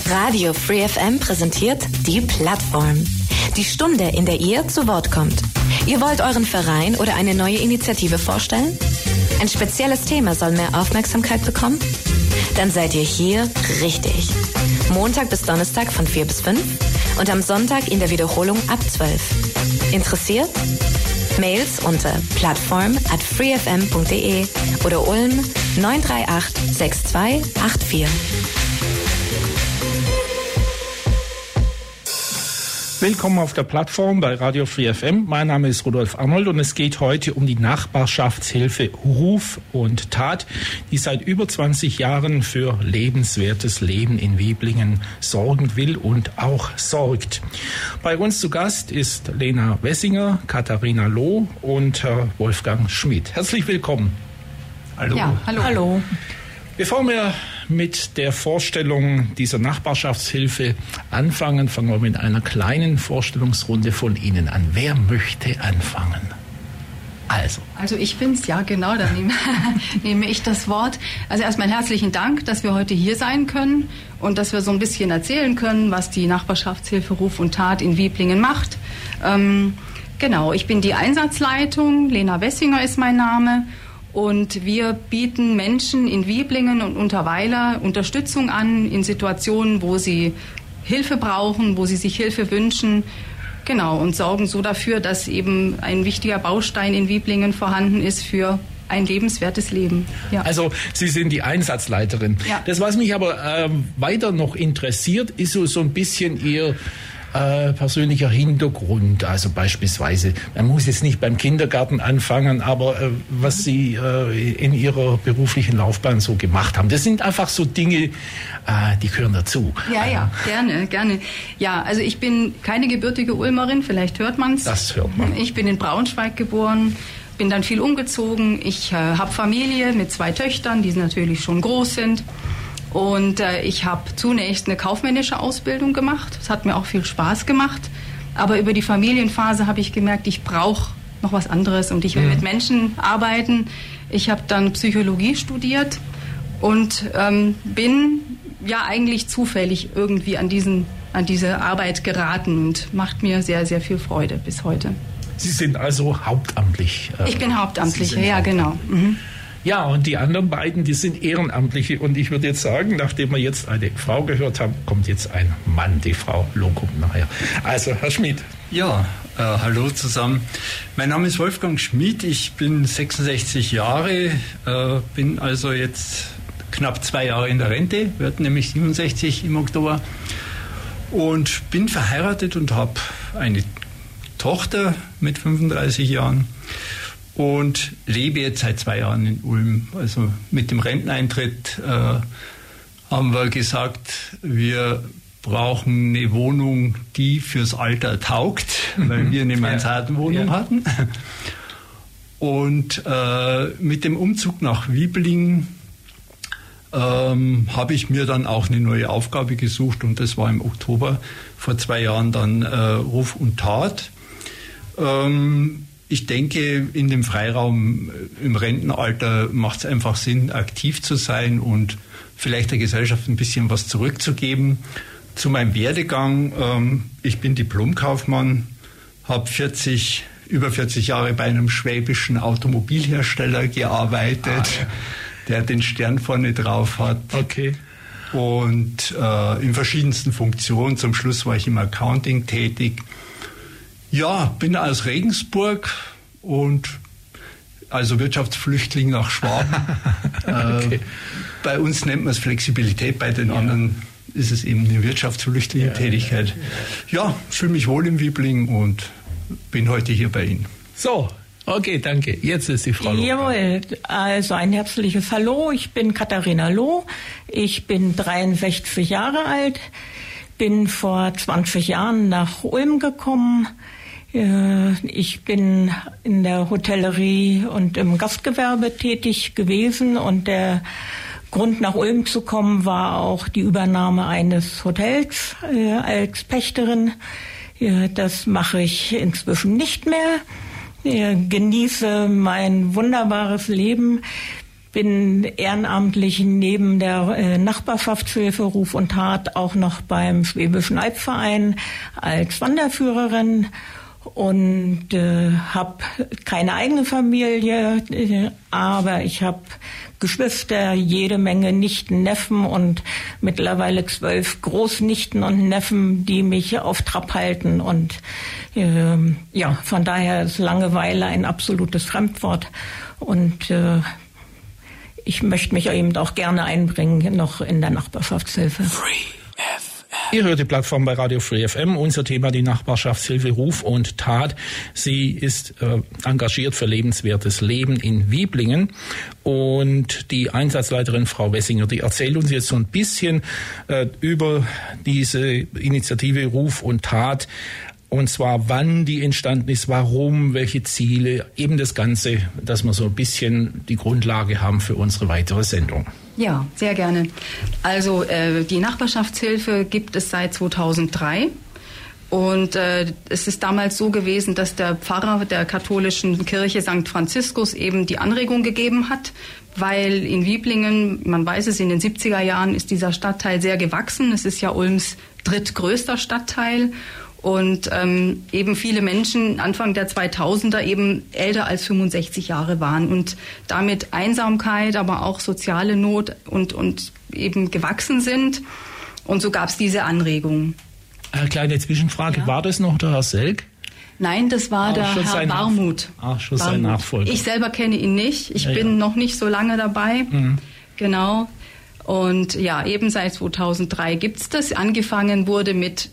Radio Free FM präsentiert die Plattform. Die Stunde, in der ihr zu Wort kommt. Ihr wollt euren Verein oder eine neue Initiative vorstellen? Ein spezielles Thema soll mehr Aufmerksamkeit bekommen? Dann seid ihr hier richtig. Montag bis Donnerstag von 4 bis 5 und am Sonntag in der Wiederholung ab 12. Interessiert? Mails unter plattform@freefm.de oder Ulm 938 6284. Willkommen auf der Plattform bei Radio Free FM. Mein Name ist Rudolf Arnold und es geht heute um die Nachbarschaftshilfe Ruf und Tat, die seit über 20 Jahren für lebenswertes Leben in Wiblingen sorgen will und auch sorgt. Bei uns zu Gast ist Lena Wessinger, Katharina Loh und Wolfgang Schmidt. Herzlich willkommen. Hallo. Ja, hallo. Hallo. Bevor wir mit der Vorstellung dieser Nachbarschaftshilfe anfangen, fangen wir mit einer kleinen Vorstellungsrunde von Ihnen an. Wer möchte anfangen? Also ich bin's, ja genau, dann nehme ich das Wort. Also erstmal herzlichen Dank, dass wir heute hier sein können und dass wir so ein bisschen erzählen können, was die Nachbarschaftshilfe Ruf und Tat in Wiblingen macht. Genau, ich bin die Einsatzleitung, Lena Wessinger ist mein Name. Und wir bieten Menschen in Wiblingen und Unterweiler Unterstützung an in Situationen, wo sie Hilfe brauchen, wo sie sich Hilfe wünschen. Genau, und sorgen so dafür, dass eben ein wichtiger Baustein in Wiblingen vorhanden ist für ein lebenswertes Leben. Ja. Also Sie sind die Einsatzleiterin. Ja. Das, was mich aber weiter noch interessiert, ist so ein bisschen Ihr persönlicher Hintergrund, also beispielsweise, man muss jetzt nicht beim Kindergarten anfangen, aber was Sie in Ihrer beruflichen Laufbahn so gemacht haben, das sind einfach so Dinge, die gehören dazu. Ja, gerne. Ja, also ich bin keine gebürtige Ulmerin, vielleicht hört man es. Das hört man. Ich bin in Braunschweig geboren, bin dann viel umgezogen. Ich habe Familie mit 2 Töchtern, die natürlich schon groß sind. Und ich habe zunächst eine kaufmännische Ausbildung gemacht. Das hat mir auch viel Spaß gemacht. Aber über die Familienphase habe ich gemerkt, ich brauche noch was anderes und ich will mit Menschen arbeiten. Ich habe dann Psychologie studiert und bin ja eigentlich zufällig irgendwie an diese Arbeit geraten und macht mir sehr, sehr viel Freude bis heute. Sie sind also hauptamtlich? Ich bin Hauptamtliche, ja genau. Mhm. Ja, und die anderen beiden, die sind Ehrenamtliche. Und ich würde jetzt sagen, nachdem wir jetzt eine Frau gehört haben, kommt jetzt ein Mann. Die Frau Loh kommt nachher. Also, Herr Schmidt. Ja, hallo zusammen. Mein Name ist Wolfgang Schmidt. Ich bin 66 Jahre, bin also jetzt knapp 2 Jahre in der Rente, werde nämlich 67 im Oktober. Und bin verheiratet und habe eine Tochter mit 35 Jahren. Und lebe jetzt seit 2 Jahren in Ulm. Also mit dem Renteneintritt haben wir gesagt, wir brauchen eine Wohnung, die fürs Alter taugt, weil wir eine Mansardenwohnung hatten. Und mit dem Umzug nach Wiblingen habe ich mir dann auch eine neue Aufgabe gesucht und das war im Oktober vor 2 Jahren dann Ruf und Tat. Ich denke, in dem Freiraum im Rentenalter macht es einfach Sinn, aktiv zu sein und vielleicht der Gesellschaft ein bisschen was zurückzugeben. Zu meinem Werdegang, ich bin Diplomkaufmann, habe über 40 Jahre bei einem schwäbischen Automobilhersteller gearbeitet, der den Stern vorne drauf hat. Okay. Und in verschiedensten Funktionen. Zum Schluss war ich im Accounting tätig. Ja, bin aus Regensburg und also Wirtschaftsflüchtling nach Schwaben. Okay. Bei uns nennt man es Flexibilität, bei den anderen ist es eben eine Wirtschaftsflüchtling-Tätigkeit. Ja, fühle mich wohl in Wiblingen und bin heute hier bei Ihnen. So, okay, danke. Jetzt ist die Frau Loh. Jawohl, also ein herzliches Hallo. Ich bin Katharina Loh. Ich bin 63 Jahre alt, bin vor 20 Jahren nach Ulm gekommen. Ich bin in der Hotellerie und im Gastgewerbe tätig gewesen und der Grund, nach Ulm zu kommen, war auch die Übernahme eines Hotels als Pächterin. Das mache ich inzwischen nicht mehr. Genieße mein wunderbares Leben, bin ehrenamtlich neben der Nachbarschaftshilfe Ruf und Tat auch noch beim Schwäbischen Albverein als Wanderführerin und habe keine eigene Familie, aber ich habe Geschwister, jede Menge Nichten, Neffen und mittlerweile 12 Großnichten und Neffen, die mich auf Trab halten. Und von daher ist Langeweile ein absolutes Fremdwort. Und ich möchte mich eben auch gerne einbringen, noch in der Nachbarschaftshilfe. Ihr hört die Plattform bei Radio Free FM. Unser Thema die Nachbarschaftshilfe Ruf und Tat. Sie ist engagiert für lebenswertes Leben in Wieblingen. Und die Einsatzleiterin Frau Wessinger, die erzählt uns jetzt so ein bisschen über diese Initiative Ruf und Tat. Und zwar, wann die entstanden ist, warum, welche Ziele, eben das Ganze, dass wir so ein bisschen die Grundlage haben für unsere weitere Sendung. Ja, sehr gerne. Also die Nachbarschaftshilfe gibt es seit 2003 und es ist damals so gewesen, dass der Pfarrer der katholischen Kirche St. Franziskus eben die Anregung gegeben hat, weil in Wieblingen, man weiß es, in den 70er Jahren ist dieser Stadtteil sehr gewachsen. Es ist ja Ulms drittgrößter Stadtteil. Und eben viele Menschen Anfang der 2000er eben älter als 65 Jahre waren und damit Einsamkeit, aber auch soziale Not und eben gewachsen sind. Und so gab es diese Anregung. Eine kleine Zwischenfrage, war das noch der Herr Selk? Nein, das war der Herr Barmuth. Schon sein Nachfolger. Ich selber kenne ihn nicht. Ich bin noch nicht so lange dabei. Mhm. Genau. Und ja, eben seit 2003 gibt es das. Angefangen wurde mit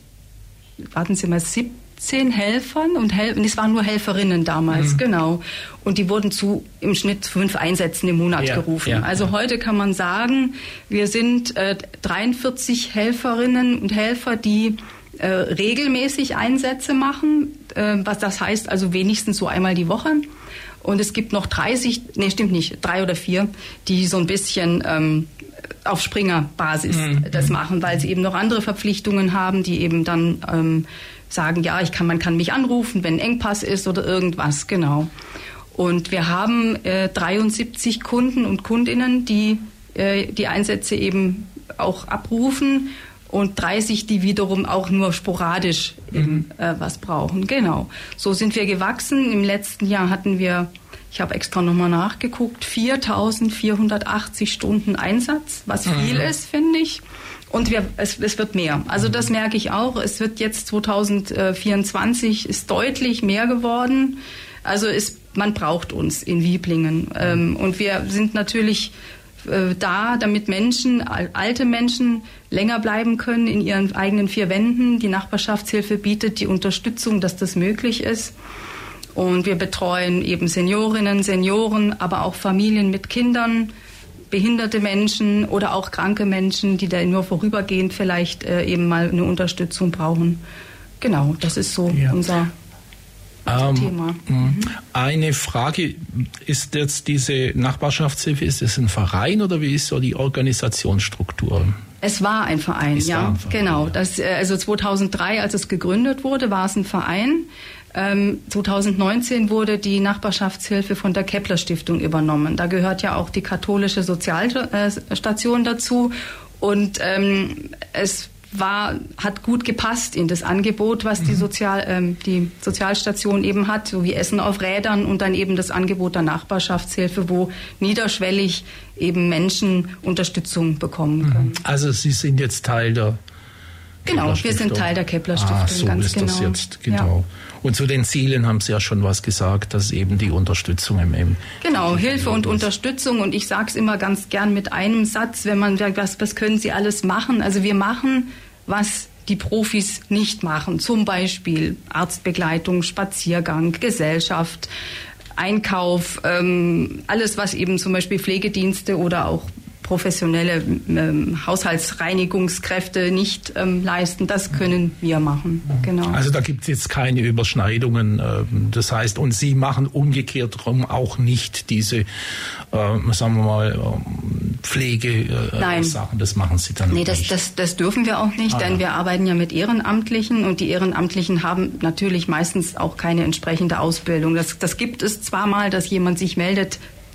17 Helfern und es waren nur Helferinnen damals, genau. Und die wurden zu im Schnitt 5 Einsätzen im Monat gerufen. Ja, also heute kann man sagen, wir sind 43 Helferinnen und Helfer, die regelmäßig Einsätze machen, was das heißt, also wenigstens so einmal die Woche. Und es gibt noch 3 oder 4, die so ein bisschen auf Springerbasis das machen, weil sie eben noch andere Verpflichtungen haben, die eben dann sagen, ja, man kann mich anrufen, wenn ein Engpass ist oder irgendwas, genau. Und wir haben 73 Kunden und Kundinnen, die die Einsätze eben auch abrufen und 30, die wiederum auch nur sporadisch eben, was brauchen, genau. So sind wir gewachsen. Im letzten Jahr hatten wir, ich habe extra nochmal nachgeguckt, 4.480 Stunden Einsatz, was viel ist, finde ich. Und es wird mehr. Also das merke ich auch. Es wird jetzt 2024 ist deutlich mehr geworden. Also man braucht uns in Wieblingen. Und wir sind natürlich da, damit alte Menschen länger bleiben können in ihren eigenen 4 Wänden. Die Nachbarschaftshilfe bietet die Unterstützung, dass das möglich ist. Und wir betreuen eben Seniorinnen, Senioren, aber auch Familien mit Kindern, behinderte Menschen oder auch kranke Menschen, die da nur vorübergehend vielleicht eben mal eine Unterstützung brauchen. Genau, das ist so unser Thema. Eine Frage, ist jetzt diese Nachbarschaftshilfe, ist es ein Verein oder wie ist so die Organisationsstruktur? Es war ein Verein, genau. Also 2003, als es gegründet wurde, war es ein Verein. 2019 wurde die Nachbarschaftshilfe von der Kepler Stiftung übernommen. Da gehört ja auch die katholische Sozialstation dazu. Und es hat gut gepasst in das Angebot, was die Sozialstation eben hat, so wie Essen auf Rädern und dann eben das Angebot der Nachbarschaftshilfe, wo niederschwellig eben Menschen Unterstützung bekommen können. Also Sie sind jetzt Teil der Genau, wir sind Teil der Kepler Stiftung. So ganz ist genau. Das jetzt, genau. Ja. Und zu den Zielen haben Sie ja schon was gesagt, dass eben die Unterstützung im Genau, Hilfe und Unterstützung. Und ich sage es immer ganz gern mit einem Satz, wenn man sagt, was können Sie alles machen? Also wir machen, was die Profis nicht machen. Zum Beispiel Arztbegleitung, Spaziergang, Gesellschaft, Einkauf, alles, was eben zum Beispiel Pflegedienste oder auch professionelle Haushaltsreinigungskräfte nicht leisten, das können wir machen. Genau. Also da gibt es jetzt keine Überschneidungen. Das heißt, und Sie machen umgekehrt drum auch nicht diese, sagen wir mal, Pflegesachen. Das machen Sie dann nicht. Nee, das dürfen wir auch nicht, denn wir arbeiten ja mit Ehrenamtlichen und die Ehrenamtlichen haben natürlich meistens auch keine entsprechende Ausbildung. Das gibt es zwar mal, dass jemand sich meldet,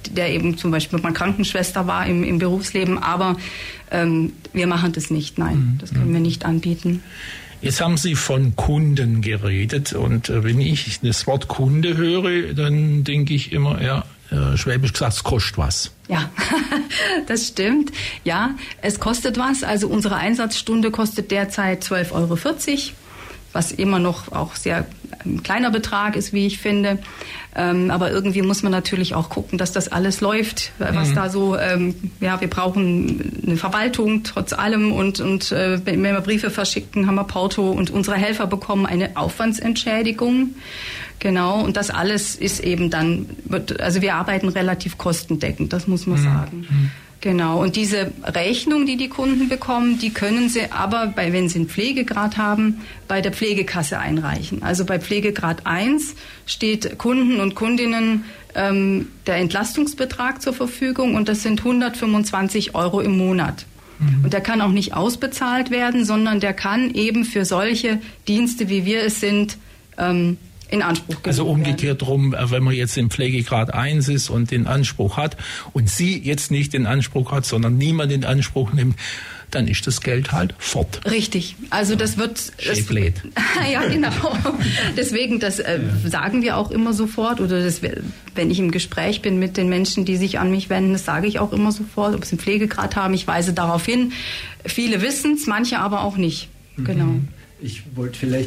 der eben zum Beispiel mal Krankenschwester war im Berufsleben, aber wir machen das nicht, nein, das können wir nicht anbieten. Jetzt haben Sie von Kunden geredet und wenn ich das Wort Kunde höre, dann denke ich immer, schwäbisch gesagt, es kostet was. Ja, das stimmt. Ja, es kostet was. Also unsere Einsatzstunde kostet derzeit 12,40 €, was immer noch auch sehr ein kleiner Betrag ist, wie ich finde. Aber irgendwie muss man natürlich auch gucken, dass das alles läuft, was da so, wir brauchen eine Verwaltung trotz allem und wenn wir Briefe verschicken, haben wir Porto und unsere Helfer bekommen eine Aufwandsentschädigung. Genau, und das alles ist eben dann, also wir arbeiten relativ kostendeckend, das muss man sagen. Genau, und diese Rechnung, die Kunden bekommen, die können sie aber, wenn sie einen Pflegegrad haben, bei der Pflegekasse einreichen. Also bei Pflegegrad 1 steht Kunden und Kundinnen der Entlastungsbetrag zur Verfügung und das sind 125 € im Monat. Und der kann auch nicht ausbezahlt werden, sondern der kann eben für solche Dienste, wie wir es sind, in Anspruch genommen Also umgekehrt drum, wenn man jetzt im Pflegegrad 1 ist und den Anspruch hat und sie jetzt nicht den Anspruch hat, sondern niemand den Anspruch nimmt, dann ist das Geld halt fort. Richtig. Also das wird... Schäblät. Ja, genau. Deswegen, das sagen wir auch immer sofort oder wenn ich im Gespräch bin mit den Menschen, die sich an mich wenden, das sage ich auch immer sofort, ob sie einen Pflegegrad haben. Ich weise darauf hin. Viele wissen es, manche aber auch nicht. Genau. Ich wollte vielleicht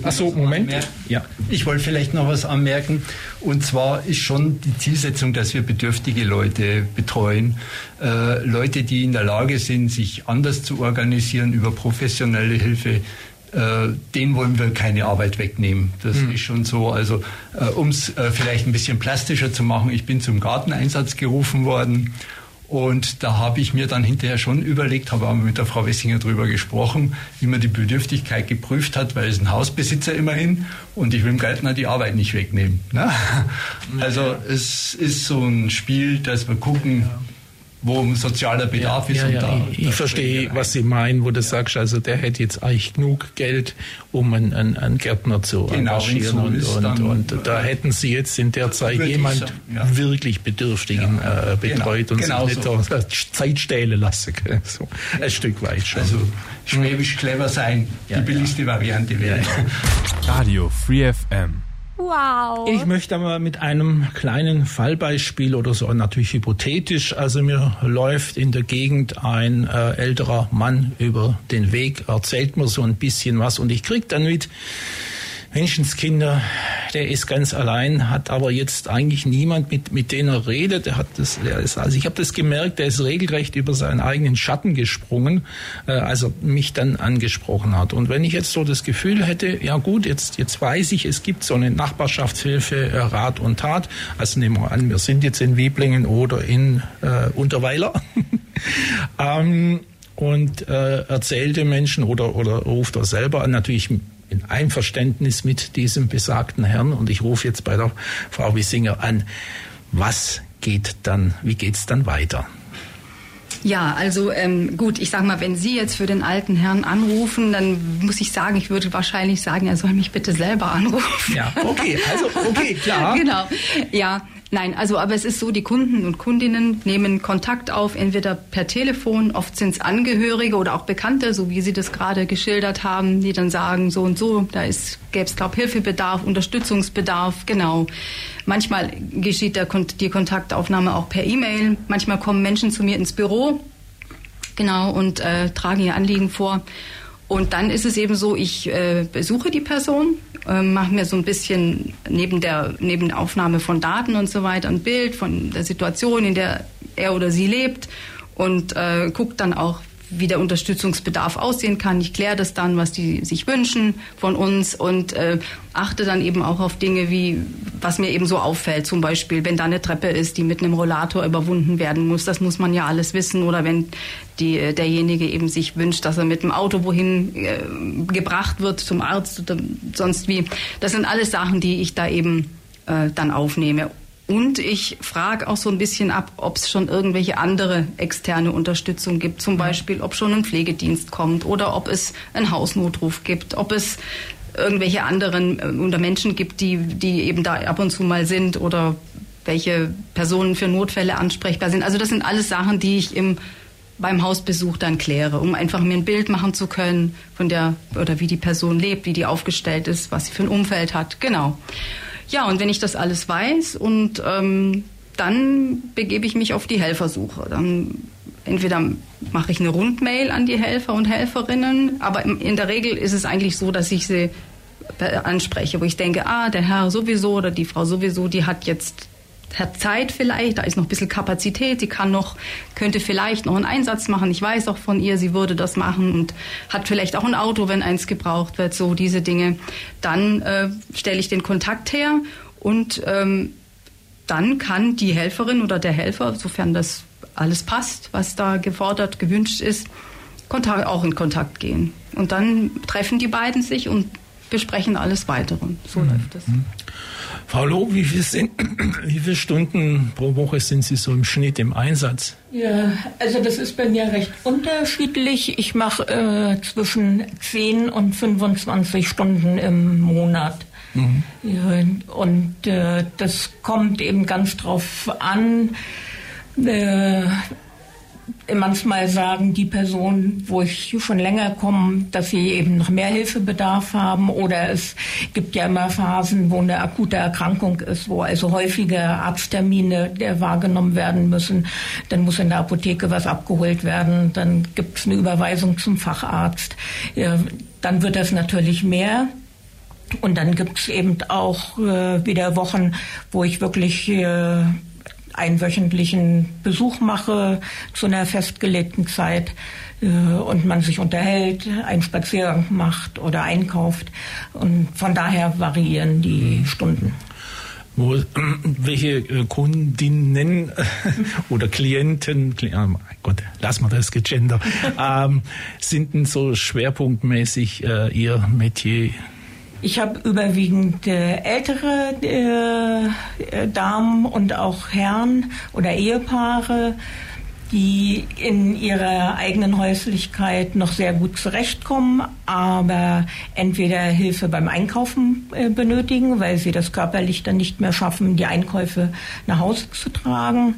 noch was anmerken. Und zwar ist schon die Zielsetzung, dass wir bedürftige Leute betreuen. Leute, die in der Lage sind, sich anders zu organisieren über professionelle Hilfe. Denen wollen wir keine Arbeit wegnehmen. Das ist schon so. Also um es vielleicht ein bisschen plastischer zu machen, ich bin zum Garteneinsatz gerufen worden. Und da habe ich mir dann hinterher schon überlegt, habe auch mit der Frau Wessinger drüber gesprochen, wie man die Bedürftigkeit geprüft hat, weil es ein Hausbesitzer immerhin und ich will dem Gärtner die Arbeit nicht wegnehmen. Ne? Also es ist so ein Spiel, dass wir gucken, wo ein sozialer Bedarf ist. Und ich verstehe, was Sie meinen, wo du sagst, also der hätte jetzt eigentlich genug Geld, um einen Gärtner zu engagieren. Und da hätten Sie jetzt in der Zeit jemand wirklich Bedürftigen betreut und sich nicht Zeit stehlen lassen. So, ein Stück weit schon. Also schwäbisch clever sein, die billigste Variante wäre. Radio Free FM. Wow. Ich möchte aber mit einem kleinen Fallbeispiel oder so, natürlich hypothetisch, also mir läuft in der Gegend ein älterer Mann über den Weg, erzählt mir so ein bisschen was und ich krieg dann mit, Menschenskinder, der ist ganz allein, hat aber jetzt eigentlich niemand, mit dem er redet. Also ich habe das gemerkt, der ist regelrecht über seinen eigenen Schatten gesprungen, als er mich dann angesprochen hat. Und wenn ich jetzt so das Gefühl hätte, ja gut, jetzt weiß ich, es gibt so eine Nachbarschaftshilfe, Rat und Tat. Also nehmen wir an, wir sind jetzt in Wiblingen oder in Unterweiler. Und erzählt den Menschen oder ruft er selber an, natürlich in Einverständnis mit diesem besagten Herrn. Und ich rufe jetzt bei der Frau Wessinger an. Wie geht's dann weiter? Ja, also gut, ich sag mal, wenn Sie jetzt für den alten Herrn anrufen, dann muss ich sagen, ich würde wahrscheinlich sagen, er soll mich bitte selber anrufen. Ja, okay, klar. Genau, ja. Nein, also aber es ist so, die Kunden und Kundinnen nehmen Kontakt auf, entweder per Telefon, oft sind es Angehörige oder auch Bekannte, so wie Sie das gerade geschildert haben, die dann sagen, so und so, gäbe es, glaube ich, Hilfebedarf, Unterstützungsbedarf, genau. Manchmal geschieht die Kontaktaufnahme auch per E-Mail, manchmal kommen Menschen zu mir ins Büro, genau, und tragen ihr Anliegen vor. Und dann ist es eben so, ich besuche die Person, mache mir so ein bisschen neben der Aufnahme von Daten und so weiter ein Bild von der Situation, in der er oder sie lebt und gucke dann auch, wie der Unterstützungsbedarf aussehen kann. Ich kläre das dann, was die sich wünschen von uns und achte dann eben auch auf Dinge wie, was mir eben so auffällt, zum Beispiel, wenn da eine Treppe ist, die mit einem Rollator überwunden werden muss, das muss man ja alles wissen, oder wenn derjenige eben sich wünscht, dass er mit dem Auto wohin gebracht wird, zum Arzt oder sonst wie. Das sind alles Sachen, die ich da eben dann aufnehme. Und ich frage auch so ein bisschen ab, ob es schon irgendwelche andere externe Unterstützung gibt. Zum Beispiel, ob schon ein Pflegedienst kommt oder ob es einen Hausnotruf gibt, ob es irgendwelche anderen oder Menschen gibt, die eben da ab und zu mal sind oder welche Personen für Notfälle ansprechbar sind. Also das sind alles Sachen, die ich beim Hausbesuch dann kläre, um einfach mir ein Bild machen zu können von oder wie die Person lebt, wie die aufgestellt ist, was sie für ein Umfeld hat. Genau. Ja, und wenn ich das alles weiß und dann begebe ich mich auf die Helfersuche. Dann entweder mache ich eine Rundmail an die Helfer und Helferinnen, aber in der Regel ist es eigentlich so, dass ich sie anspreche, wo ich denke, der Herr sowieso oder die Frau sowieso, die hat Zeit vielleicht, da ist noch ein bisschen Kapazität, sie könnte vielleicht noch einen Einsatz machen. Ich weiß auch von ihr, sie würde das machen und hat vielleicht auch ein Auto, wenn eins gebraucht wird, so diese Dinge. Dann stelle ich den Kontakt her und dann kann die Helferin oder der Helfer, sofern das alles passt, was da gefordert, gewünscht ist, auch in Kontakt gehen. Und dann treffen die beiden sich und besprechen alles Weitere. So läuft das. Frau Loh, wie viele Stunden pro Woche sind Sie so im Schnitt im Einsatz? Ja, also das ist bei mir recht unterschiedlich. Ich mache zwischen 10 und 25 Stunden im Monat. Mhm. Ja, und das kommt eben ganz drauf an. Manchmal sagen die Personen, wo ich schon länger komme, dass sie eben noch mehr Hilfebedarf haben, oder es gibt ja immer Phasen, wo eine akute Erkrankung ist, wo also häufige Arzttermine wahrgenommen werden müssen. Dann muss in der Apotheke was abgeholt werden, dann gibt es eine Überweisung zum Facharzt. Dann wird das natürlich mehr. Und dann gibt es eben auch wieder Wochen, wo ich wirklich einen wöchentlichen Besuch mache zu einer festgelegten Zeit und man sich unterhält, einen Spaziergang macht oder einkauft. Und von daher variieren die Stunden. Welche Kundinnen oder Klienten, mein Gott, lass mal das Gegender, sind denn so schwerpunktmäßig Ihr Metier? Ich habe überwiegend ältere Damen und auch Herren oder Ehepaare, die in ihrer eigenen Häuslichkeit noch sehr gut zurechtkommen, aber entweder Hilfe beim Einkaufen benötigen, weil sie das körperlich dann nicht mehr schaffen, die Einkäufe nach Hause zu tragen.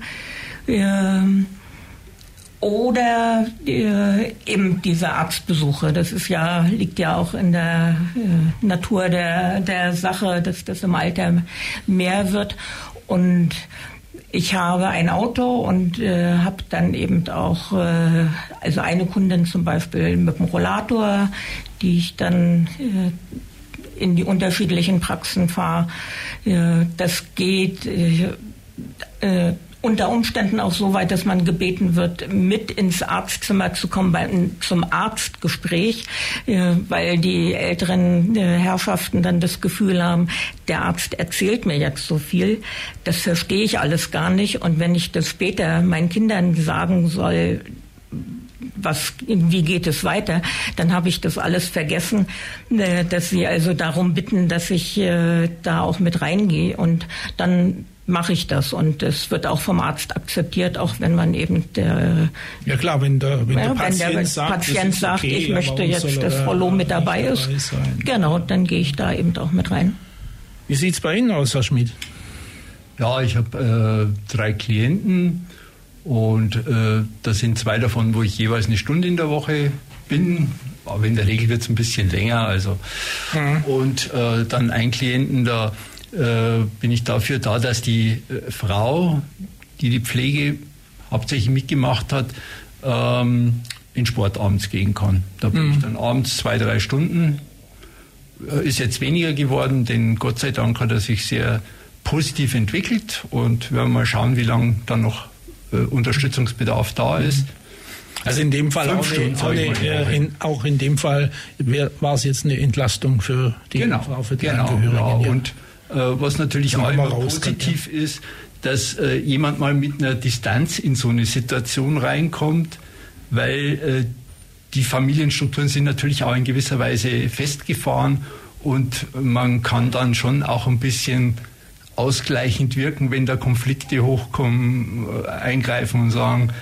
Oder eben diese Arztbesuche. Das liegt ja auch in der Natur der Sache, dass das im Alter mehr wird. Und ich habe ein Auto und habe dann eben auch, also eine Kundin zum Beispiel mit dem Rollator, die ich dann in die unterschiedlichen Praxen fahre. Das geht unter Umständen auch so weit, dass man gebeten wird, mit ins Arztzimmer zu kommen zum Arztgespräch, weil die älteren Herrschaften dann das Gefühl haben, der Arzt erzählt mir jetzt so viel, das verstehe ich alles gar nicht. Und wenn ich das später meinen Kindern sagen soll, wie geht es weiter, dann habe ich das alles vergessen, dass sie also darum bitten, dass ich da auch mit reingehe, und dann mache ich das, und es wird auch vom Arzt akzeptiert, auch wenn man eben ja klar, wenn der Patient sagt, okay, ich möchte jetzt, dass Frau Loh mit dabei ist, genau, dann gehe ich da eben auch mit rein. Wie sieht's bei Ihnen aus, Herr Schmid? Ja, ich habe 3 Klienten, und da sind 2 davon, wo ich jeweils eine Stunde in der Woche bin, aber in der Regel wird es ein bisschen länger, also und dann einen Klienten, da bin ich dafür da, dass die Frau, die Pflege hauptsächlich mitgemacht hat, in Sport abends gehen kann. Da bin ich dann abends 2-3 Stunden. Ist jetzt weniger geworden, denn Gott sei Dank hat er sich sehr positiv entwickelt, und wir werden mal schauen, wie lange dann noch Unterstützungsbedarf da ist. Also in dem Fall auch in dem Fall war es jetzt eine Entlastung für die Frau, für die Angehörigen. Ja. Und was natürlich auch immer positiv ist, dass jemand mal mit einer Distanz in so eine Situation reinkommt, weil die Familienstrukturen sind natürlich auch in gewisser Weise festgefahren, und man kann dann schon auch ein bisschen ausgleichend wirken, wenn da Konflikte hochkommen, eingreifen und sagen,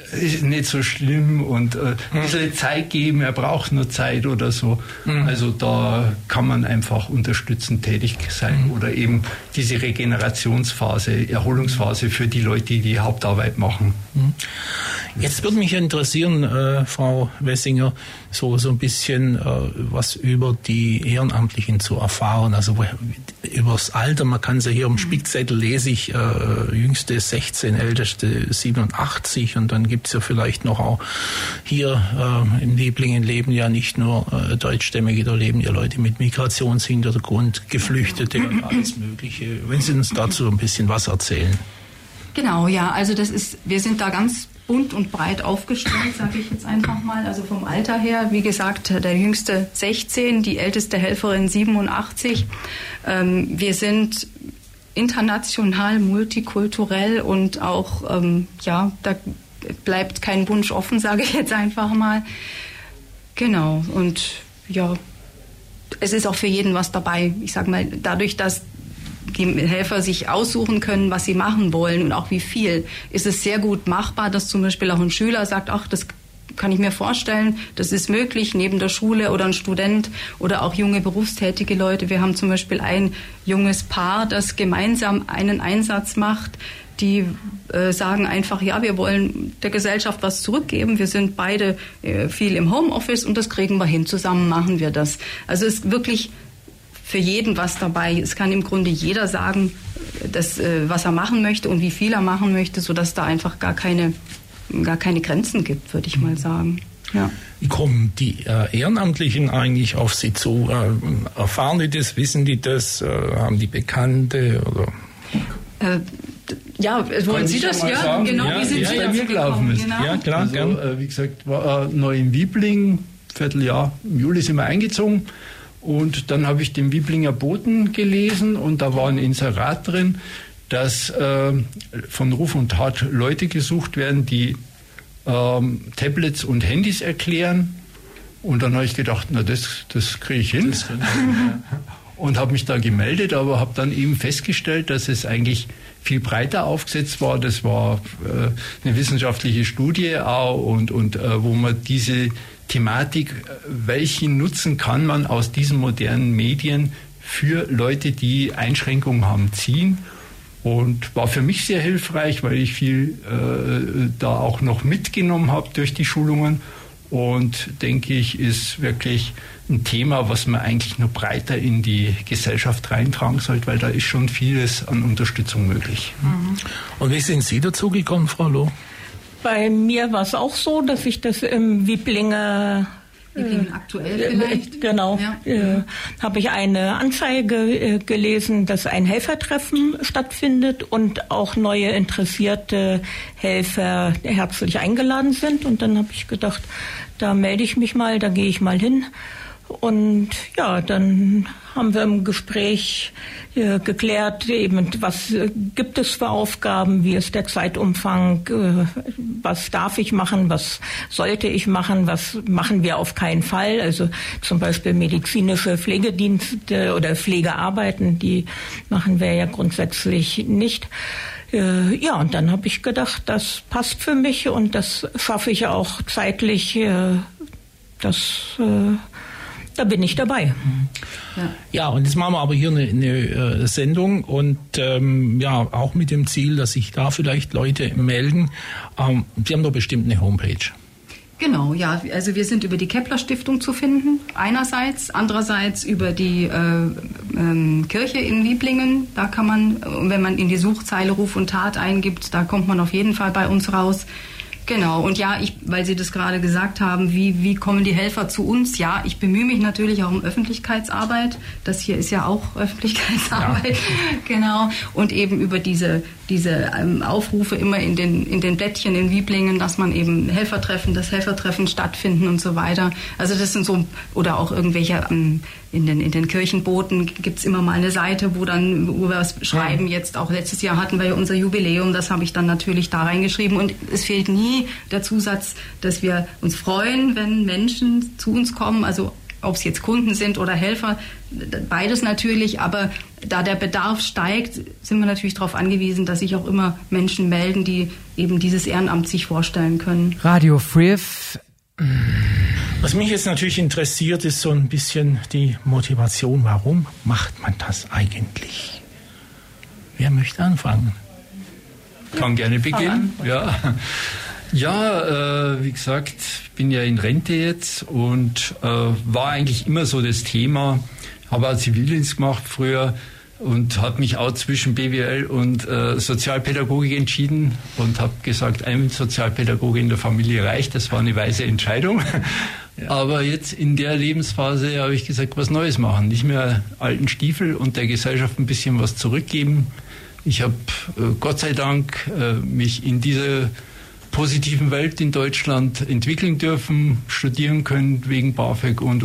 ist nicht so schlimm und ein bisschen Zeit geben, er braucht nur Zeit oder so. Also da kann man einfach unterstützend tätig sein oder eben diese Regenerationsphase, Erholungsphase für die Leute, die die Hauptarbeit machen. Jetzt würde mich interessieren, Frau Wessinger, so ein bisschen was über die Ehrenamtlichen zu erfahren, also über das Alter. Man kann sie hier am Spickzettel lese ich, jüngste 16, älteste 87 und dann gibt's ja vielleicht noch auch hier in Lieblingen leben ja nicht nur Deutschstämmige, da leben ja Leute mit Migrationshintergrund, Geflüchtete und alles Mögliche. Wenn Sie uns dazu ein bisschen was erzählen. Genau, ja, also wir sind da ganz bunt und breit aufgestellt, sage ich jetzt einfach mal. Also vom Alter her, wie gesagt, der jüngste 16, die älteste Helferin 87. Wir sind international, multikulturell und auch, da bleibt kein Wunsch offen, sage ich jetzt einfach mal. Genau, und ja, es ist auch für jeden was dabei. Ich sage mal, dadurch, dass die Helfer sich aussuchen können, was sie machen wollen und auch wie viel, ist es sehr gut machbar, dass zum Beispiel auch ein Schüler sagt, ach, das kann ich mir vorstellen, das ist möglich neben der Schule oder ein Student oder auch junge berufstätige Leute. Wir haben zum Beispiel ein junges Paar, das gemeinsam einen Einsatz macht, die sagen einfach, ja, wir wollen der Gesellschaft was zurückgeben. Wir sind beide viel im Homeoffice und das kriegen wir hin. Zusammen machen wir das. Also es ist wirklich für jeden was dabei. Es kann im Grunde jeder sagen, was er machen möchte und wie viel er machen möchte, sodass da einfach gar keine Grenzen gibt, würde ich mal sagen. Ja. Wie kommen die Ehrenamtlichen eigentlich auf Sie zu? Erfahren die das? Wissen die das? Haben die Bekannte? Oder? Wollen Sie das? Ja, sagen? Genau. Wie sind Sie bei mir gelaufen ist. Genau. Ja, klar. Also, wie gesagt, war neu in Wiebling, Vierteljahr, im Juli sind wir eingezogen. Und dann habe ich den Wieblinger Boten gelesen und da war ein Inserat drin, dass von Ruf und Tat Leute gesucht werden, die Tablets und Handys erklären. Und dann habe ich gedacht, na das kriege ich hin. Und habe mich da gemeldet, aber habe dann eben festgestellt, dass es eigentlich viel breiter aufgesetzt war. Das war eine wissenschaftliche Studie auch und wo man diese Thematik, welchen Nutzen kann man aus diesen modernen Medien für Leute, die Einschränkungen haben, ziehen. Und war für mich sehr hilfreich, weil ich viel da auch noch mitgenommen habe durch die Schulungen. Und denke ich, ist wirklich ein Thema, was man eigentlich nur breiter in die Gesellschaft reintragen sollte, weil da ist schon vieles an Unterstützung möglich. Und wie sind Sie dazu gekommen, Frau Loh? Bei mir war es auch so, dass ich das im Wieblinger aktuell vielleicht. Genau. Ja. Habe ich eine Anzeige gelesen, dass ein Helfertreffen stattfindet und auch neue interessierte Helfer herzlich eingeladen sind. Und dann habe ich gedacht, da melde ich mich mal, da gehe ich mal hin. Und ja, dann haben wir im Gespräch geklärt, eben was gibt es für Aufgaben, wie ist der Zeitumfang, was darf ich machen, was sollte ich machen, was machen wir auf keinen Fall. Also zum Beispiel medizinische Pflegedienste oder Pflegearbeiten, die machen wir ja grundsätzlich nicht. Ja, und dann habe ich gedacht, das passt für mich und das schaffe ich auch zeitlich, da bin ich dabei. Ja, und jetzt machen wir aber hier eine Sendung und auch mit dem Ziel, dass sich da vielleicht Leute melden. Sie haben doch bestimmt eine Homepage. Genau, ja. Also wir sind über die Kepler-Stiftung zu finden, einerseits. Andererseits über die Kirche in Wieblingen. Da kann man, wenn man in die Suchzeile Ruf und Tat eingibt, da kommt man auf jeden Fall bei uns raus. Genau, und ja, weil Sie das gerade gesagt haben, wie kommen die Helfer zu uns? Ja, ich bemühe mich natürlich auch um Öffentlichkeitsarbeit. Das hier ist ja auch Öffentlichkeitsarbeit. Ja. Genau. Und eben über diese Aufrufe immer in den Blättchen in Wieblingen, dass man eben das Helfertreffen stattfinden und so weiter. Also das sind so, oder auch irgendwelche, in den Kirchenboten gibt's immer mal eine Seite, wo wir was schreiben. Jetzt auch letztes Jahr hatten wir ja unser Jubiläum, das habe ich dann natürlich da reingeschrieben. Und es fehlt nie der Zusatz, dass wir uns freuen, wenn Menschen zu uns kommen, also ob es jetzt Kunden sind oder Helfer, beides natürlich, aber da der Bedarf steigt, sind wir natürlich darauf angewiesen, dass sich auch immer Menschen melden, die eben dieses Ehrenamt sich vorstellen können. Radio Free FM. Was mich jetzt natürlich interessiert, ist so ein bisschen die Motivation. Warum macht man das eigentlich? Wer möchte anfangen? Kann gerne beginnen. Ja, wie gesagt, bin ja in Rente jetzt und war eigentlich immer so das Thema. Habe auch Zivildienst gemacht früher und habe mich auch zwischen BWL und Sozialpädagogik entschieden und habe gesagt, ein Sozialpädagoge in der Familie reicht. Das war eine weise Entscheidung. Ja. Aber jetzt in der Lebensphase habe ich gesagt, was Neues machen. Nicht mehr alten Stiefel und der Gesellschaft ein bisschen was zurückgeben. Ich habe Gott sei Dank mich in diese positiven Welt in Deutschland entwickeln dürfen, studieren können wegen BAföG und.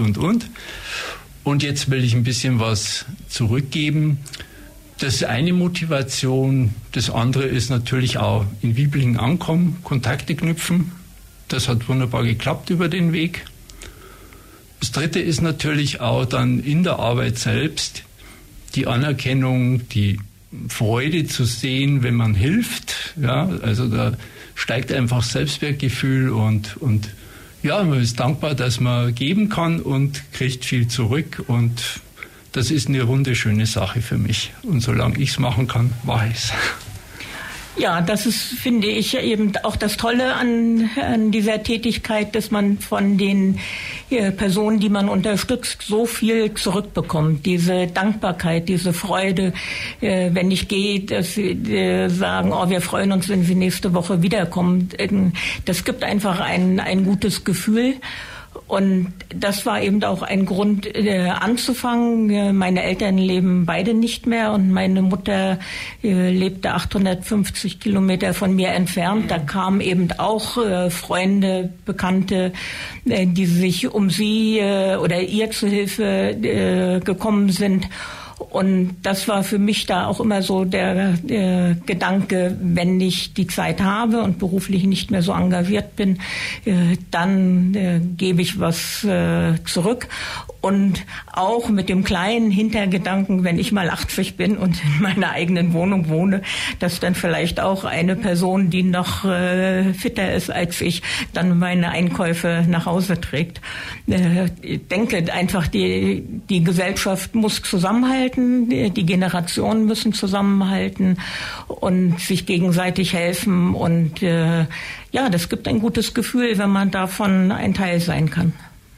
Und jetzt will ich ein bisschen was zurückgeben. Das ist eine Motivation. Das andere ist natürlich auch in Wieblingen ankommen, Kontakte knüpfen. Das hat wunderbar geklappt über den Weg. Das dritte ist natürlich auch dann in der Arbeit selbst die Anerkennung, die Freude zu sehen, wenn man hilft. Ja, also da steigt einfach Selbstwertgefühl und ja, man ist dankbar, dass man geben kann und kriegt viel zurück und das ist eine runde, schöne Sache für mich. Und solange ich es machen kann, mache ich es. Ja, das ist, finde ich, eben auch das Tolle an dieser Tätigkeit, dass man von den Personen, die man unterstützt, so viel zurückbekommt. Diese Dankbarkeit, diese Freude, wenn ich gehe, dass sie sagen, oh, wir freuen uns, wenn sie nächste Woche wiederkommen. Das gibt einfach ein gutes Gefühl. Und das war eben auch ein Grund, anzufangen. Meine Eltern leben beide nicht mehr und meine Mutter lebte 850 Kilometer von mir entfernt. Da kamen eben auch Freunde, Bekannte, die sich um sie oder ihr zu Hilfe gekommen sind. Und das war für mich da auch immer so der Gedanke, wenn ich die Zeit habe und beruflich nicht mehr so engagiert bin, dann gebe ich was zurück. Und auch mit dem kleinen Hintergedanken, wenn ich mal 80 bin und in meiner eigenen Wohnung wohne, dass dann vielleicht auch eine Person, die noch fitter ist als ich, dann meine Einkäufe nach Hause trägt. Ich denke einfach, die Gesellschaft muss zusammenhalten, die Generationen müssen zusammenhalten und sich gegenseitig helfen. Und ja, das gibt ein gutes Gefühl, wenn man davon ein Teil sein kann.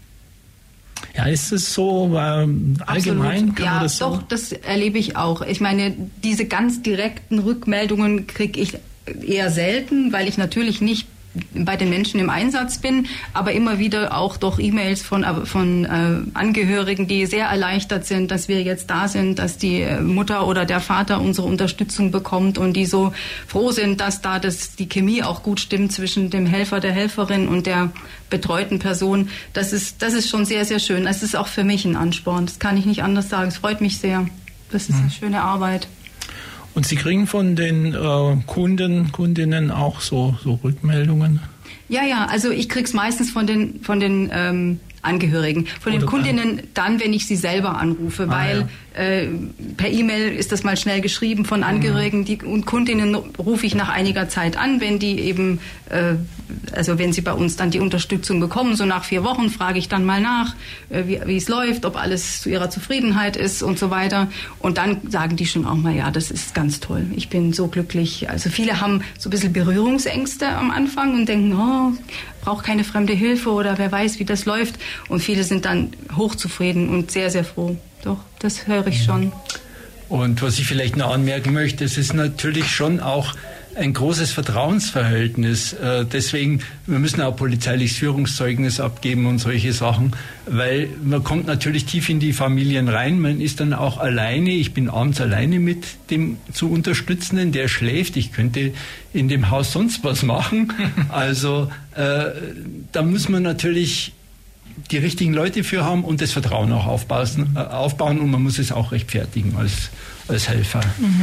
Ja, ist es so allgemein? Absolut. Ja, das doch, das erlebe ich auch. Ich meine, diese ganz direkten Rückmeldungen kriege ich eher selten, weil ich natürlich nicht bei den Menschen im Einsatz bin, aber immer wieder auch doch E-Mails von Angehörigen, die sehr erleichtert sind, dass wir jetzt da sind, dass die Mutter oder der Vater unsere Unterstützung bekommt und die so froh sind, dass da die Chemie auch gut stimmt zwischen dem Helfer, der Helferin und der betreuten Person. Das ist schon sehr, sehr schön. Das ist auch für mich ein Ansporn. Das kann ich nicht anders sagen. Es freut mich sehr. Das ist eine schöne Arbeit. Und Sie kriegen von den Kundinnen auch so Rückmeldungen? Ja, also ich krieg's meistens von den Angehörigen. Von den Kundinnen dann, wenn ich sie selber anrufe, weil per E-Mail ist das mal schnell geschrieben von Angehörigen. Die Kundinnen rufe ich nach einiger Zeit an, wenn die eben, also wenn sie bei uns dann die Unterstützung bekommen, so nach 4 Wochen frage ich dann mal nach, wie es läuft, ob alles zu ihrer Zufriedenheit ist und so weiter. Und dann sagen die schon auch mal, ja, das ist ganz toll. Ich bin so glücklich. Also viele haben so ein bisschen Berührungsängste am Anfang und denken, oh, braucht keine fremde Hilfe oder wer weiß, wie das läuft. Und viele sind dann hochzufrieden und sehr, sehr froh. Doch, das höre ich schon. Und was ich vielleicht noch anmerken möchte, es ist natürlich schon auch ein großes Vertrauensverhältnis. Deswegen, wir müssen auch polizeiliches Führungszeugnis abgeben und solche Sachen, weil man kommt natürlich tief in die Familien rein. Man ist dann auch alleine. Ich bin abends alleine mit dem zu Unterstützenden, der schläft. Ich könnte in dem Haus sonst was machen. Also da muss man natürlich die richtigen Leute für haben und das Vertrauen auch aufbauen und man muss es auch rechtfertigen als Helfer. Mhm.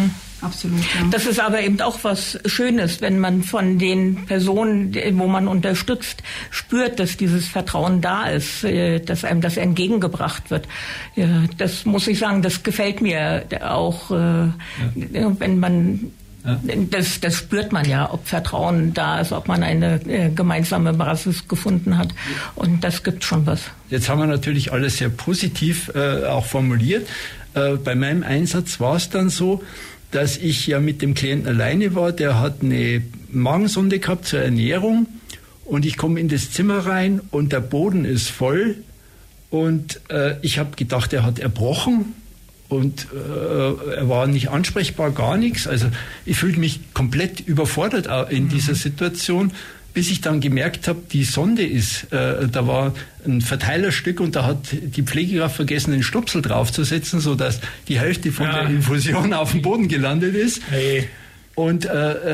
Absolut, ja. Das ist aber eben auch was Schönes, wenn man von den Personen, wo man unterstützt, spürt, dass dieses Vertrauen da ist, dass einem das entgegengebracht wird. Das muss ich sagen, das gefällt mir auch, wenn man Das spürt man ja, ob Vertrauen da ist, ob man eine gemeinsame Basis gefunden hat. Und das gibt schon was. Jetzt haben wir natürlich alles sehr positiv auch formuliert. Bei meinem Einsatz war es dann so, dass ich ja mit dem Klienten alleine war. Der hat eine Magensonde gehabt zur Ernährung und ich komme in das Zimmer rein und der Boden ist voll und ich habe gedacht, er hat erbrochen. Und er war nicht ansprechbar, gar nichts. Also ich fühlte mich komplett überfordert in dieser Situation, bis ich dann gemerkt habe, die Sonde ist, da war ein Verteilerstück und da hat die Pflegekraft vergessen, den Stopsel draufzusetzen, sodass die Hälfte von der Infusion auf dem Boden gelandet ist. Hey. Und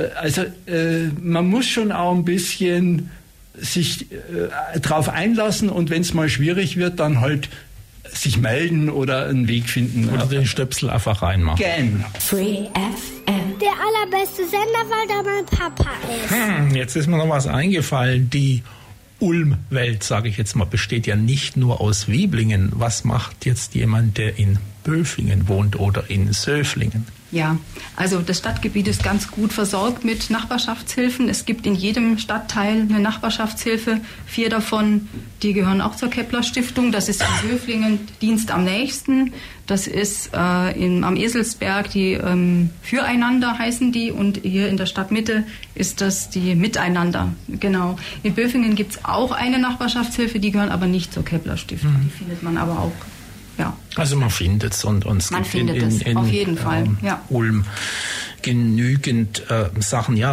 man muss schon auch ein bisschen sich drauf einlassen und wenn es mal schwierig wird, dann halt sich melden oder einen Weg finden. Oder den Stöpsel einfach reinmachen. Genau. Free FM. Der allerbeste Sender, weil da mein Papa ist. Jetzt ist mir noch was eingefallen. Die Ulm-Welt, sage ich jetzt mal, besteht ja nicht nur aus Wiblingen. Was macht jetzt jemand, der in Böfingen wohnt oder in Söflingen? Ja, also das Stadtgebiet ist ganz gut versorgt mit Nachbarschaftshilfen. Es gibt in jedem Stadtteil eine Nachbarschaftshilfe. 4 davon, die gehören auch zur Kepler-Stiftung. Das ist in Söflingen Dienst am Nächsten. Das ist am Eselsberg die Füreinander heißen die. Und hier in der Stadtmitte ist das die Miteinander. Genau. In Böfingen gibt es auch eine Nachbarschaftshilfe, die gehören aber nicht zur Kepler-Stiftung. Die findet man aber auch. Ja. Also man findet es und es man gibt findet es auf jeden Fall. Ja. Ulm genügend Sachen. Ja,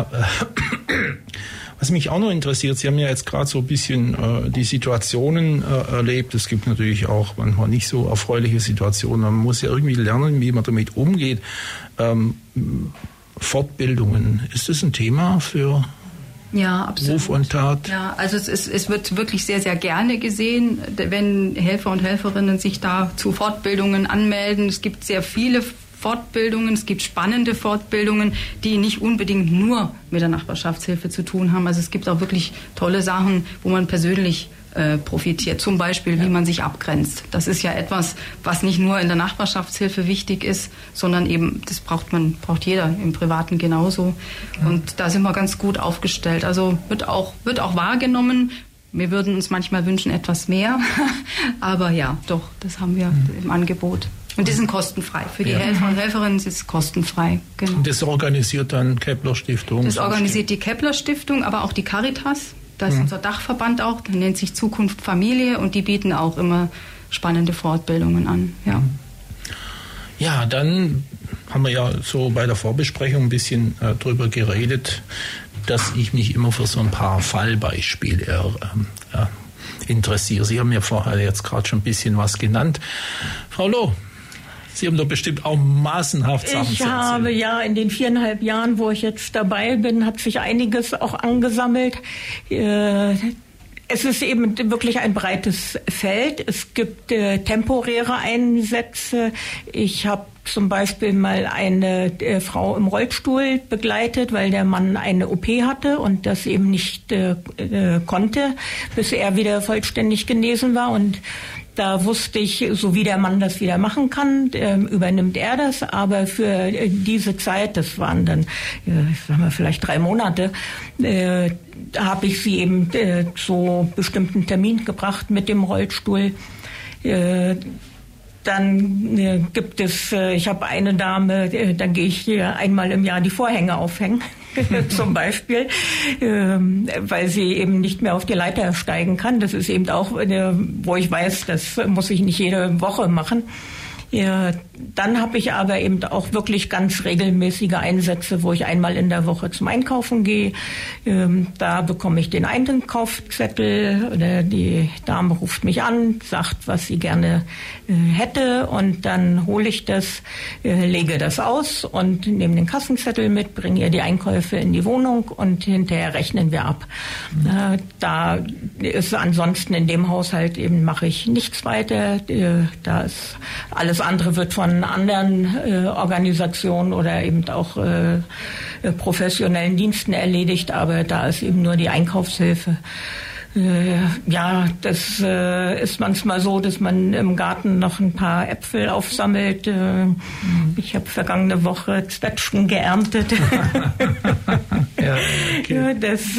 was mich auch noch interessiert, Sie haben ja jetzt gerade so ein bisschen die Situationen erlebt. Es gibt natürlich auch manchmal nicht so erfreuliche Situationen. Man muss ja irgendwie lernen, wie man damit umgeht. Fortbildungen, ist das ein Thema für Ruf und Tat? Ja, also es wird wirklich sehr, sehr gerne gesehen, wenn Helfer und Helferinnen sich da zu Fortbildungen anmelden. Es gibt sehr viele Fortbildungen, es gibt spannende Fortbildungen, die nicht unbedingt nur mit der Nachbarschaftshilfe zu tun haben. Also es gibt auch wirklich tolle Sachen, wo man persönlich profitiert. Zum Beispiel, wie man sich abgrenzt. Das ist ja etwas, was nicht nur in der Nachbarschaftshilfe wichtig ist, sondern eben, das braucht jeder im Privaten genauso. Und da sind wir ganz gut aufgestellt. Also wird auch wahrgenommen. Wir würden uns manchmal wünschen, etwas mehr. Aber ja, doch, das haben wir im Angebot. Und die sind kostenfrei. Für die Helfer und Helferinnen ist es kostenfrei. Genau. Und das organisiert dann Kepler-Stiftung? Das organisiert die Kepler-Stiftung, aber auch die Caritas. Da ist unser Dachverband auch, der nennt sich Zukunft Familie und die bieten auch immer spannende Fortbildungen an. Ja, ja, dann haben wir ja so bei der Vorbesprechung ein bisschen drüber geredet, dass ich mich immer für so ein paar Fallbeispiele interessiere. Sie haben ja vorher jetzt gerade schon ein bisschen was genannt. Frau Loh, Sie haben doch bestimmt auch massenhaft Sachen zu erzählen. Ich habe ja in den 4,5 Jahren, wo ich jetzt dabei bin, hat sich einiges auch angesammelt. Es ist eben wirklich ein breites Feld. Es gibt temporäre Einsätze. Ich habe zum Beispiel mal eine Frau im Rollstuhl begleitet, weil der Mann eine OP hatte und das eben nicht konnte, bis er wieder vollständig genesen war. Und da wusste ich, so wie der Mann das wieder machen kann, übernimmt er das. Aber für diese Zeit, das waren dann, sagen wir vielleicht 3 Monate, habe ich sie eben zu bestimmten Termin gebracht mit dem Rollstuhl. Dann gibt es, ich habe eine Dame, da gehe ich einmal im Jahr die Vorhänge aufhängen, zum Beispiel, weil sie eben nicht mehr auf die Leiter steigen kann. Das ist eben auch, wo ich weiß, das muss ich nicht jede Woche machen. Ja, dann habe ich aber eben auch wirklich ganz regelmäßige Einsätze, wo ich einmal in der Woche zum Einkaufen gehe. Da bekomme ich den Einkaufszettel, oder die Dame ruft mich an, sagt, was sie gerne hätte und dann hole ich das, lege das aus und nehme den Kassenzettel mit, bringe ihr die Einkäufe in die Wohnung und hinterher rechnen wir ab. Da ist ansonsten in dem Haushalt eben mache ich nichts weiter, da ist alles Das andere wird von anderen Organisationen oder eben auch professionellen Diensten erledigt, aber da ist eben nur die Einkaufshilfe. Ja, das ist manchmal so, dass man im Garten noch ein paar Äpfel aufsammelt. Ich habe vergangene Woche Zwetschgen geerntet. Ja, okay.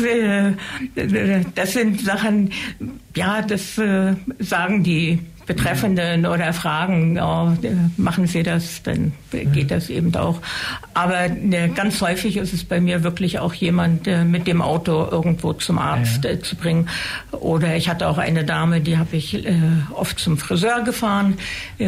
Das sind Sachen, ja, das sagen die Betreffenden oder fragen, oh, machen Sie das, dann geht das eben auch. Aber ganz häufig ist es bei mir wirklich auch jemand mit dem Auto irgendwo zum Arzt zu bringen. Oder ich hatte auch eine Dame, die habe ich oft zum Friseur gefahren.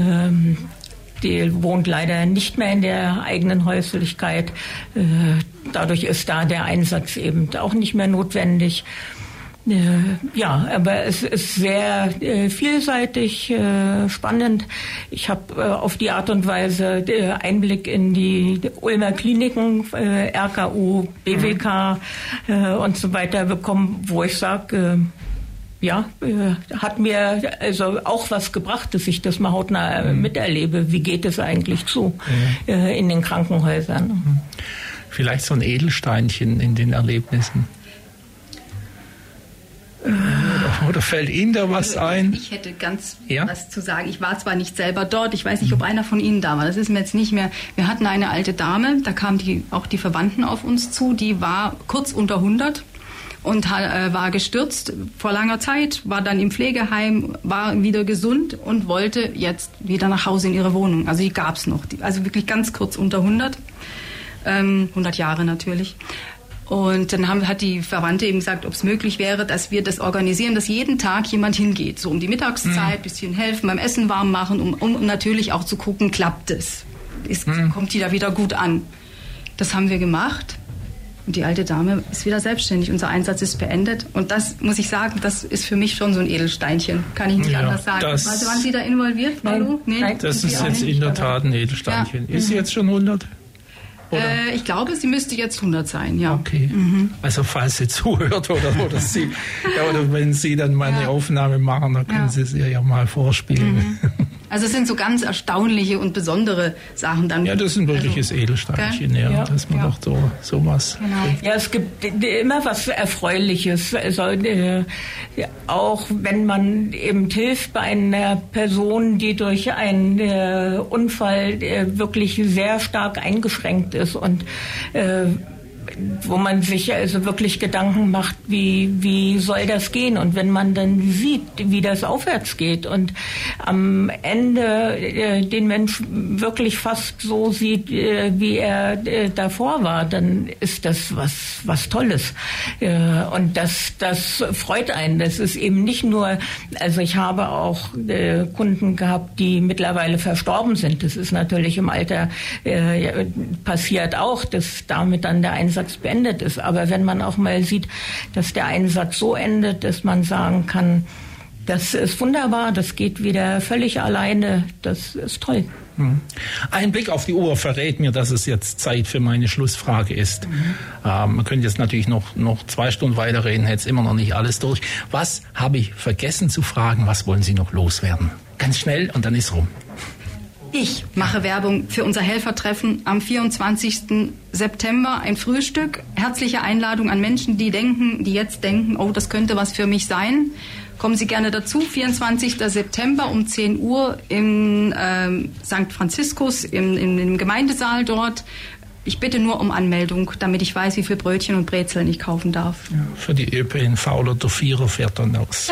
Die wohnt leider nicht mehr in der eigenen Häuslichkeit. Dadurch ist da der Einsatz eben auch nicht mehr notwendig. Ja, aber es ist sehr vielseitig, spannend. Ich habe auf die Art und Weise Einblick in die Ulmer Kliniken, RKU, BWK und so weiter bekommen, wo ich sage, hat mir also auch was gebracht, dass ich das mal hautnah miterlebe. Wie geht es eigentlich zu in den Krankenhäusern? Vielleicht so ein Edelsteinchen in den Erlebnissen. Oder fällt Ihnen da was ein? Ich hätte was zu sagen. Ich war zwar nicht selber dort, ich weiß nicht, ob einer von Ihnen da war. Das ist mir jetzt nicht mehr. Wir hatten eine alte Dame, da kamen auch die Verwandten auf uns zu, die war kurz unter 100 und war gestürzt vor langer Zeit, war dann im Pflegeheim, war wieder gesund und wollte jetzt wieder nach Hause in ihre Wohnung. Also die gab es noch. Also wirklich ganz kurz unter 100. 100 Jahre natürlich. Und dann hat die Verwandte eben gesagt, ob es möglich wäre, dass wir das organisieren, dass jeden Tag jemand hingeht, so um die Mittagszeit, bisschen helfen, beim Essen warm machen, um natürlich auch zu gucken, klappt es? Kommt die da wieder gut an? Das haben wir gemacht. Und die alte Dame ist wieder selbstständig. Unser Einsatz ist beendet. Und das, muss ich sagen, das ist für mich schon so ein Edelsteinchen. Kann ich nicht anders sagen. Also waren Sie da involviert, Malu? Nein, das ist jetzt in der Tat ein Edelsteinchen. Ja. Ist sie jetzt schon 100? Ich glaube, sie müsste jetzt 100 sein, ja. Okay. Also falls sie zuhört oder wenn Sie dann mal eine Aufnahme machen, dann können Sie es ihr ja mal vorspielen. Also es sind so ganz erstaunliche und besondere Sachen dann. Ja, das ist ein wirkliches Edelsteinchen, dass man doch so was. Genau. Ja, es gibt immer was Erfreuliches. Also, auch wenn man eben hilft bei einer Person, die durch einen Unfall wirklich sehr stark eingeschränkt ist und wo man sich also wirklich Gedanken macht, wie soll das gehen? Und wenn man dann sieht, wie das aufwärts geht und am Ende den Mensch wirklich fast so sieht, wie er davor war, dann ist das was Tolles. Und das freut einen. Das ist eben nicht nur, also ich habe auch Kunden gehabt, die mittlerweile verstorben sind. Das ist natürlich im Alter passiert auch, dass damit dann der Einsatz beendet ist. Aber wenn man auch mal sieht, dass der Einsatz so endet, dass man sagen kann, das ist wunderbar, das geht wieder völlig alleine, das ist toll. Ein Blick auf die Uhr verrät mir, dass es jetzt Zeit für meine Schlussfrage ist. Man könnte jetzt natürlich noch 2 Stunden weiterreden, hätte es immer noch nicht alles durch. Was habe ich vergessen zu fragen? Was wollen Sie noch loswerden? Ganz schnell und dann ist rum. Ich mache Werbung für unser Helfertreffen am 24. September, ein Frühstück. Herzliche Einladung an Menschen, die jetzt denken, oh, das könnte was für mich sein. Kommen Sie gerne dazu. 24. September um 10 Uhr im St. Franziskus, im Gemeindesaal dort. Ich bitte nur um Anmeldung, damit ich weiß, wie viel Brötchen und Brezeln ich kaufen darf. Ja, für die ÖPNV oder der Vierer fährt dann aus.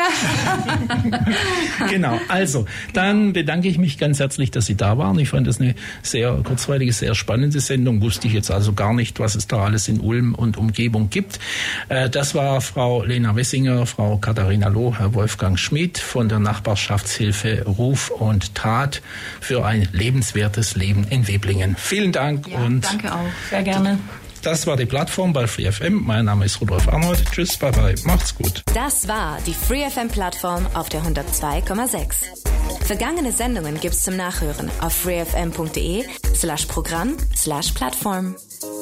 Genau, also dann bedanke ich mich ganz herzlich, dass Sie da waren. Ich fand das eine sehr kurzweilige, sehr spannende Sendung. Wusste ich jetzt also gar nicht, was es da alles in Ulm und Umgebung gibt. Das war Frau Lena Wessinger, Frau Katharina Loh, Herr Wolfgang Schmid von der Nachbarschaftshilfe Ruf und Tat für ein lebenswertes Leben in Weblingen. Vielen Dank. Ja, und danke auch. Sehr gerne. Das war die Plattform bei Free FM. Mein Name ist Rudolf Arnold. Tschüss, bye bye. Macht's gut. Das war die Free FM Plattform auf der 102,6. Vergangene Sendungen gibt's zum Nachhören auf freefm.de/Programm/Plattform.